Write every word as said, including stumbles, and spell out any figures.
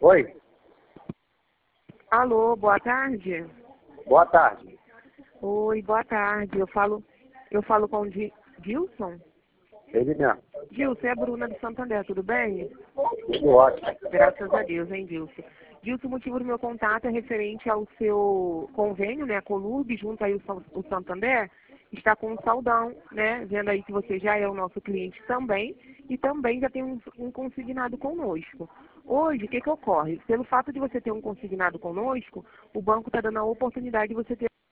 Oi, Alô, boa tarde. boa tarde. Oi, boa tarde. Eu falo, eu falo com o Di- Gilson? Ele mesmo. Gilson, é a Bruna do Santander, tudo bem? Tudo ótimo. Graças a Deus, hein, Gilson? Gilson, o motivo do meu contato é referente ao seu convênio, né, a Colurb, junto aí o, San- o Santander, está com um saldão, né, vendo aí que você já é o nosso cliente também, e também já tem um, um consignado conosco. Hoje, o que que ocorre? Pelo fato de você ter um consignado conosco, o banco está dando a oportunidade de você ter